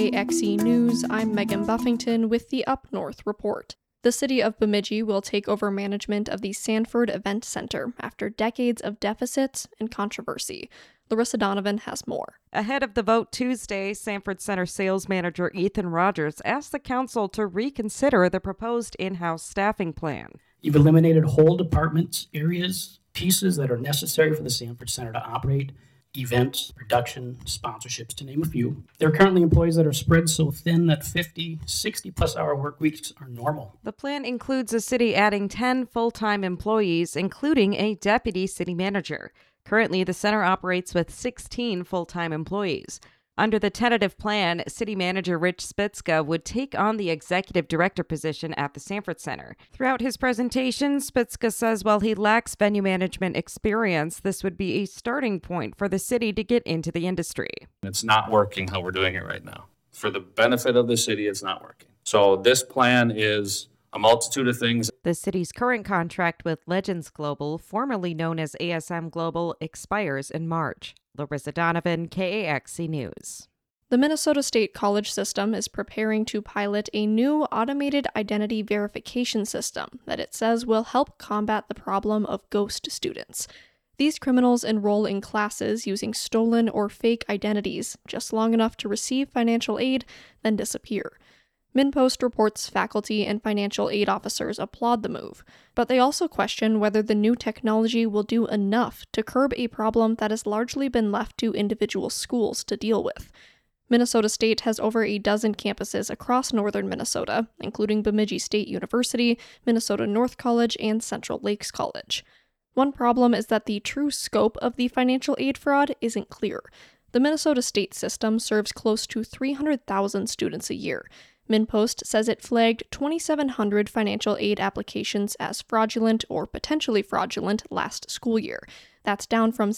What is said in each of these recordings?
KAXE News, I'm Megan Buffington with the Up North Report. The city of Bemidji will take over management of the Sanford Event Center after decades of deficits and controversy. Larissa Donovan has more. Ahead of the vote Tuesday, Sanford Center sales manager Ethan Rogers asked the council to reconsider the proposed in-house staffing plan. You've eliminated whole departments, areas, pieces that are necessary for the Sanford Center to operate. Events, production, sponsorships, to name a few. There are currently employees that are spread so thin that 50, 60-plus hour work weeks are normal. The plan includes the city adding 10 full-time employees, including a deputy city manager. Currently, the center operates with 16 full-time employees. Under the tentative plan, city manager Rich Spitzka would take on the executive director position at the Sanford Center. Throughout his presentation, Spitzka says while he lacks venue management experience, this would be a starting point for the city to get into the industry. It's not working how we're doing it right now. For the benefit of the city, it's not working. So this plan is a multitude of things. The city's current contract with Legends Global, formerly known as ASM Global, expires in March. Larissa Donovan, KAXE News. The Minnesota State College System is preparing to pilot a new automated identity verification system that it says will help combat the problem of ghost students. These criminals enroll in classes using stolen or fake identities just long enough to receive financial aid, then disappear. MinnPost reports faculty and financial aid officers applaud the move, but they also question whether the new technology will do enough to curb a problem that has largely been left to individual schools to deal with. Minnesota State has over a dozen campuses across northern Minnesota, including Bemidji State University, Minnesota North College, and Central Lakes College. One problem is that the true scope of the financial aid fraud isn't clear. The Minnesota State system serves close to 300,000 students a year. MinnPost says it flagged 2,700 financial aid applications as fraudulent or potentially fraudulent last school year. That's down from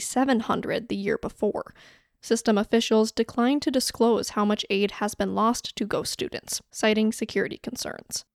7,700 the year before. System officials declined to disclose how much aid has been lost to ghost students, citing security concerns.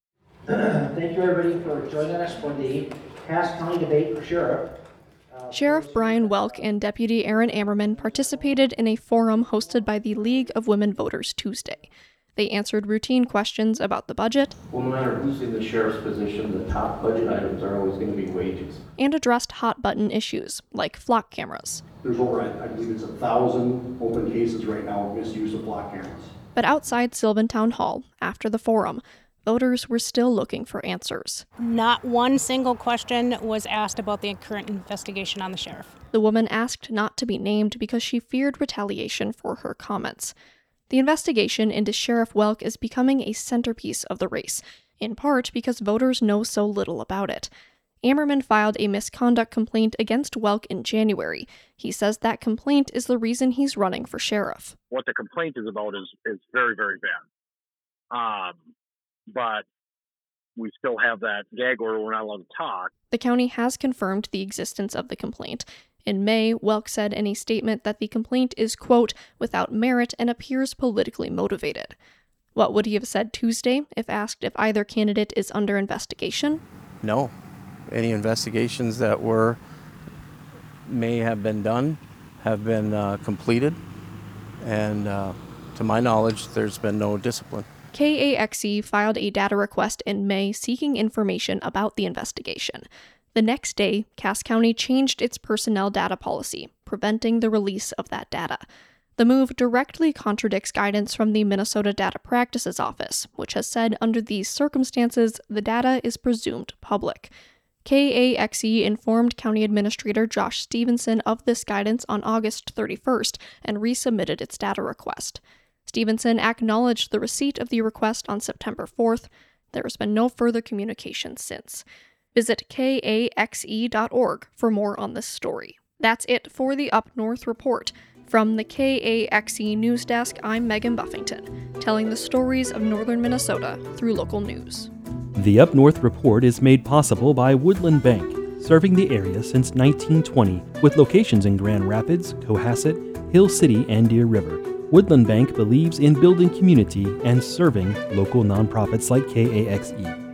Thank you everybody for joining us for the Cass County debate for sheriff. Sheriff Brian Welk and Deputy Aaron Ammerman participated in a forum hosted by the League of Women Voters Tuesday. They answered routine questions about the budget. Well, no matter who's in the sheriff's position, the top budget items are always going to be wages. And addressed hot-button issues, like flock cameras. There's over, I believe it's 1,000 open cases right now of misuse of flock cameras. But outside Sylvan Town Hall, after the forum, voters were still looking for answers. Not one single question was asked about the current investigation on the sheriff. The woman asked not to be named because she feared retaliation for her comments. The investigation into Sheriff Welk is becoming a centerpiece of the race, in part because voters know so little about it. Ammerman filed a misconduct complaint against Welk in January. He says that complaint is the reason he's running for sheriff. What the complaint is about is very, very bad. But we still have that gag order. We're not allowed to talk. The county has confirmed the existence of the complaint. In May, Welk said in a statement that the complaint is, quote, without merit and appears politically motivated. What would he have said Tuesday if asked if either candidate is under investigation? No. Any investigations that may have been done have been completed, and to my knowledge, there's been no discipline. KAXE filed a data request in May seeking information about the investigation. The next day, Cass County changed its personnel data policy, preventing the release of that data. The move directly contradicts guidance from the Minnesota Data Practices Office, which has said under these circumstances, the data is presumed public. KAXE informed County Administrator Josh Stevenson of this guidance on August 31st and resubmitted its data request. Stevenson acknowledged the receipt of the request on September 4th. There has been no further communication since. Visit KAXE.org for more on this story. That's it for the Up North Report. From the KAXE News Desk, I'm Megan Buffington, telling the stories of northern Minnesota through local news. The Up North Report is made possible by Woodland Bank, serving the area since 1920, with locations in Grand Rapids, Cohasset, Hill City, and Deer River. Woodland Bank believes in building community and serving local nonprofits like KAXE.